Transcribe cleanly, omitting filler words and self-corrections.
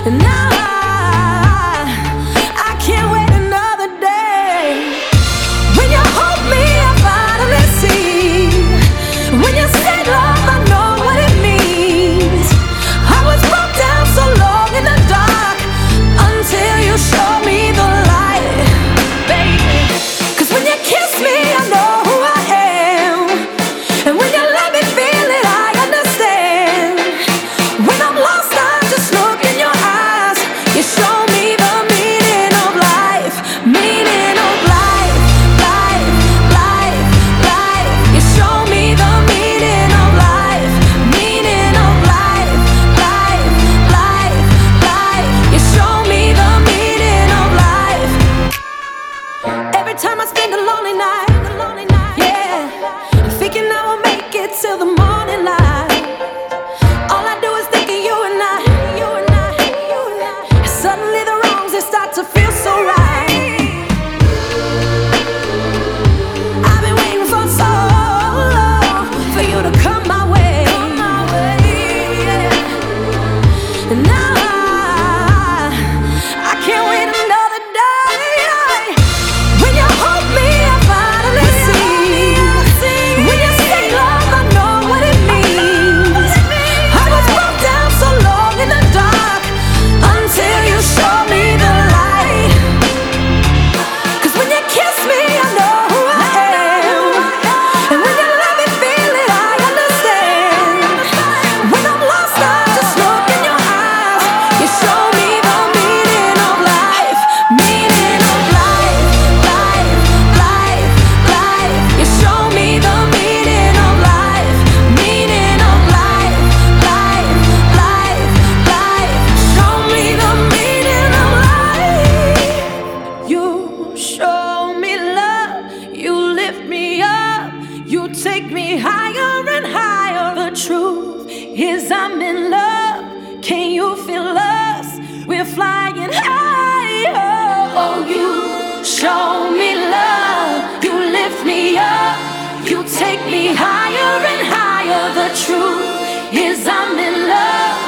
And now I can't wait another day. When you hold me, I finally see. When you say love, I know what it means. I was broke down so long in the dark until you showed me the light, baby. 'Cause when you kiss me, I know who I am. And when you let me feel it, I understand. When I'm lost, I just look in your eyes. You show me the meaning of life, meaning of life, life, life, life. You show me the meaning of life, meaning of life, life, life, life. You show me the meaning of life. Every time I spend a lonely night, yeah, I'm thinking I will make it till the morning light. All I do is think of you and I, you and I, you and I. And suddenly the wrongs, they start to feel so right. I've been waiting for so long for you to come my way, yeah. And now I can't wait another day. When you hold me, I finally see. When you say love, I know what it means. I was broke down so long in the dark until you showed me the light. 'Cause when you kiss me, I know who I am. And when you let me feel it, I understand. When I'm lost, I just look in your eyes. You show me the meaning of life, meaning of life, life, life, life. You show me the meaning of life, meaning of life, life, life, life. Show me the meaning of life. You show me love, you lift me up, you take me higher and higher. The truth is I'm in love. Can you feel us? We're flying higher. Oh, you show me love, you lift me up, you take me higher and higher. The truth is I'm in love.